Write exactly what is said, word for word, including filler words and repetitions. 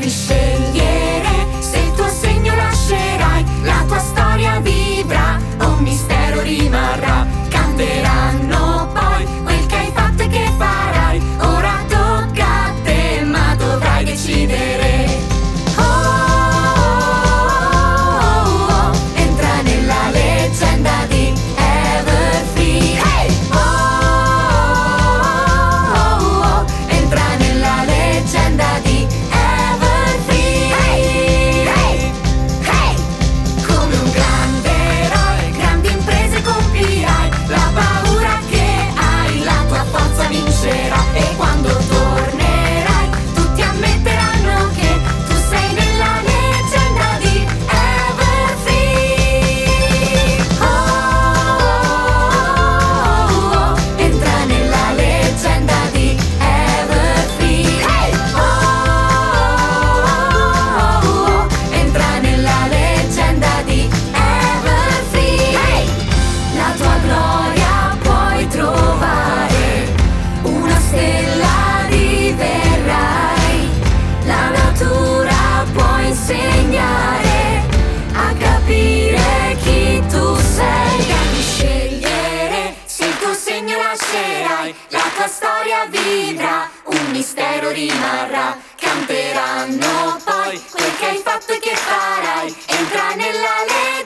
devi scegliere se il tuo segno lascerai. La tua storia vivrà, un mistero rimarrà. Canteranno poi quel che hai fatto e che farai. Ora tocca a te, ma dovrai decidere. Oh, oh, oh, entra nella leggenda di Everfree. Hey! Oh, oh, oh, entra nella leggenda di Everfree. Hey! Hey! Hey! Come un grande eroe, grandi imprese compirai. La paura che hai, la tua forza vincerà. E quando tornerai, tutti ammetteranno che tu sei nella leggenda di Everfree. Oh, oh, oh, entra nella leggenda di Everfree. Hey! Oh, oh, oh, entra nella leggenda di Everfree. Hey! La tua gloria puoi trovare, una stella diverrai. La natura può insegnare a capire chi tu sei. Devi scegliere se il tuo segno lascerai. La tua storia vivrà, un mistero rimarrà. Canteranno poi quel che hai fatto e che farai. Entra nella legge